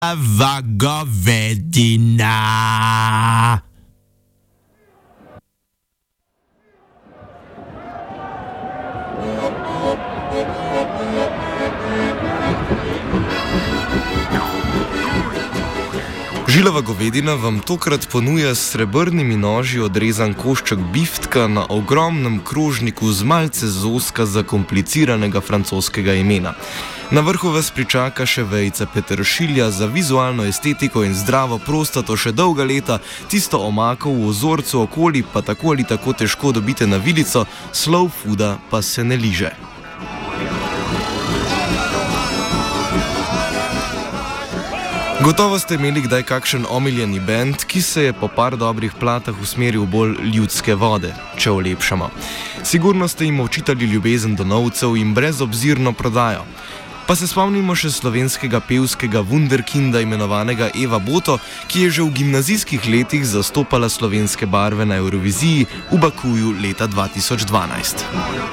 govedina. Žilava govedina vam tokrat ponuja s srebrnimi noži odrezan košček biftka na ogromnem krožniku z malce zoska zakompliciranega francoskega imena. Na vrhu vas pričaka še vejica peteršilja za vizualno estetiko in zdravo prostato še dolga leta, tisto omako v ozorcu okoli pa tako ali tako težko dobite na vilico, slow fooda pa se ne liže. Gotovo ste imeli kdaj kakšen omiljeni bend, ki se je po par dobrih platah usmeril bolj ljudske vode, če olepšamo. Sigurno ste jim očitali ljubezen do novcev in brezobzirno prodajo. Pa se spomnimo še slovenskega pevskega wunderkinda imenovanega Eva Boto, ki je že v gimnazijskih letih zastopala slovenske barve na Evroviziji v Bakuju leta 2012.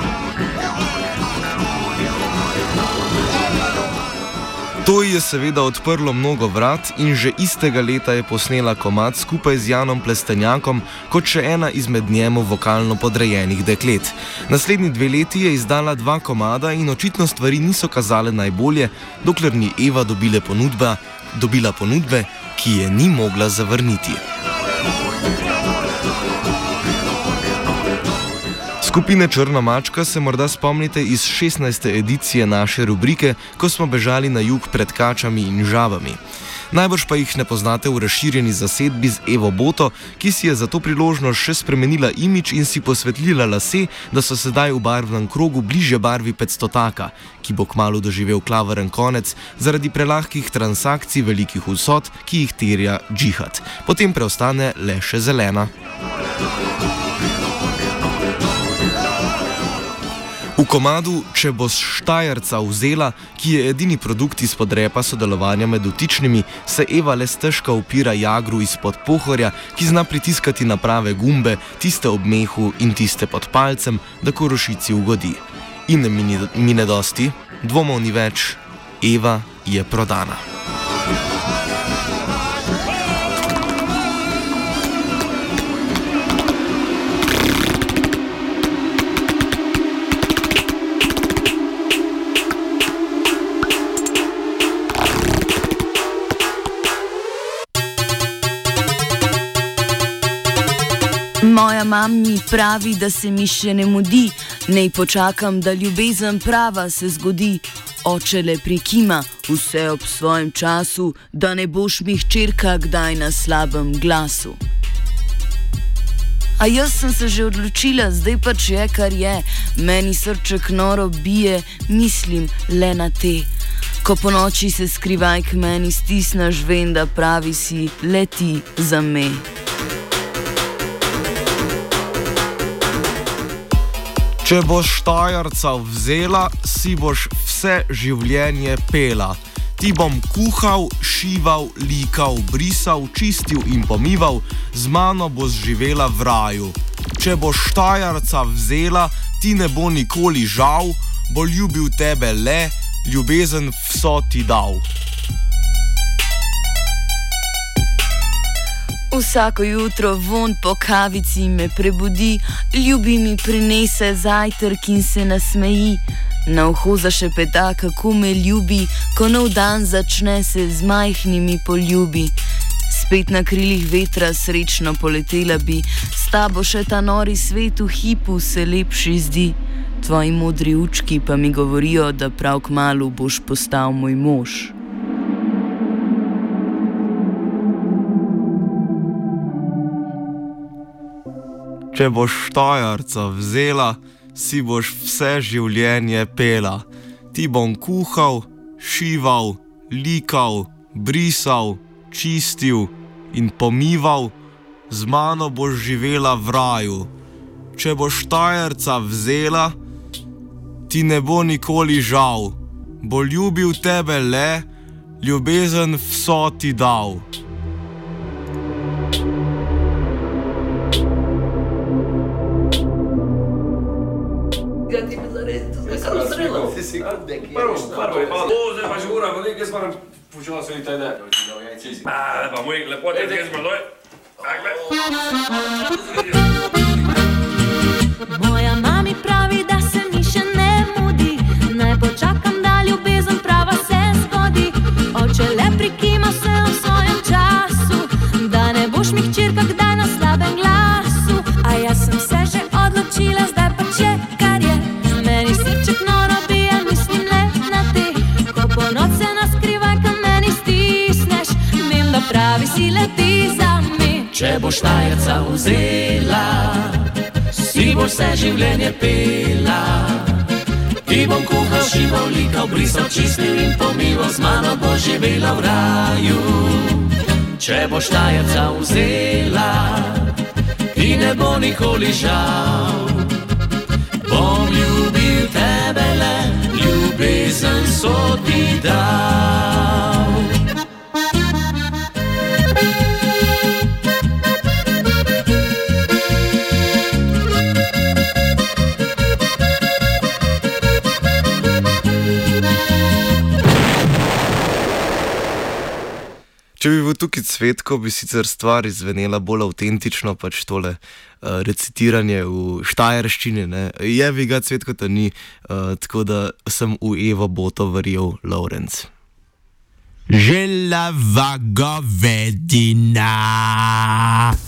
To ji je seveda odprlo mnogo vrat in že istega leta je posnela komad skupaj z Janom Plestenjakom kot še ena izmed njemu vokalno podrejenih deklet. Naslednji 2 leti je izdala 2 komada in očitno stvari niso kazale najbolje, dokler ni Eva dobila ponudbe, ki je ni mogla zavrniti. Skupine Črna mačka se morda spomnite iz 16. edicije naše rubrike, ko smo bežali na jug pred kačami in žabami. Najbrž pa jih ne poznate v razširjeni zasedbi z Evo Boto, ki si je za to priložnost še spremenila imidž in si posvetlila lase, da so sedaj v barvnem krogu bližje barvi 500-taka, ki bo kmalu doživel klaveren konec zaradi prelahkih transakcij velikih vsot, ki jih terja džihad. Potem preostane le še zelena. V komadu Če boš Štajerca vzela, ki je edini produkt izpod repa sodelovanja med dotičnimi, se Eva le stežka upira jagru izpod pohorja, ki zna pritiskati na prave gumbe, tiste ob mehu in tiste pod palcem, da Korošici ugodi. In ne mine dosti, dvomov ni več, Eva je prodana. Moja mam mi pravi, da se mi še ne mudi, nej počakam, da ljubezen prava se zgodi. Oče le prikima, vse ob svojem času, da ne boš mi hčerka kdaj na slabem glasu. A jaz sem se že odločila, zdaj pač je, kar je, meni srček noro bije, mislim le na te. Ko po noči se skrivaj k meni stisneš, vem, da pravi si le ti za me. Če boš Štajerca vzela, si boš vse življenje pela. Ti bom kuhal, šival, likal, brisal, čistil in pomival, z mano boš živela v raju. Če boš Štajerca vzela, ti ne bo nikoli žal, bo ljubil tebe le, ljubezen vso ti dal. Vsako jutro vonj po kavici me prebudi, ljubi mi prinese zajtrk in se nasmeji. Na uho zašepeta, kako me ljubi, ko nov dan začne se z majhnimi poljubi. Spet na krilih vetra srečno poletela bi, s tabo še ta nori svet v hipu se lepši zdi. Tvoji modri učki pa mi govorijo, da prav kmalu boš postal moj mož. Če boš Štajerca vzela, si boš vse življenje pela. Ti bom kuhal, šival, likal, brisal, čistil in pomival, z mano boš živela v raju. Če boš Štajerca vzela, ti ne bo nikoli žal, bo ljubil tebe le, ljubezen vso ti dal. Prvo, zdaj pa že ura, jaz moram Počela se mi ta ideja, da ti dal jajce si. Pa moj lepo, da greš dol. Moja mami pravi, da se mi še ne mudi, naj počakam, da ljubezen prava se zgodi. Oče le prikima se v svojem času, da ne boš mi hčerka kdaj na slabem glasu. A jaz sem se že odločila, zdaj pa če kar je, meni srček noro bije, mislim le na te. Ko po noč se naskrivaj, ka meni stisneš, vem, da pravi si leti za me. Če boš Štajerca vzela, si boš vse življenje pela. Ti bom kuhal, šival, likal, brisal, čistil in pomival, z mano boš živela v raju. Če boš Štajerca vzela, ti ne bo nikoli žal. Bom ljubil tebe le, ljubezen so ti dal. Če bi bil tukaj Cvetko, bi sicer stvar izvenela bolj avtentično, pač tole recitiranje v štajerščini, ne. Jebi ga, Cvetko, ta ni, tako da sem v Evo Boto verjel, Lawrence. Želava govedina.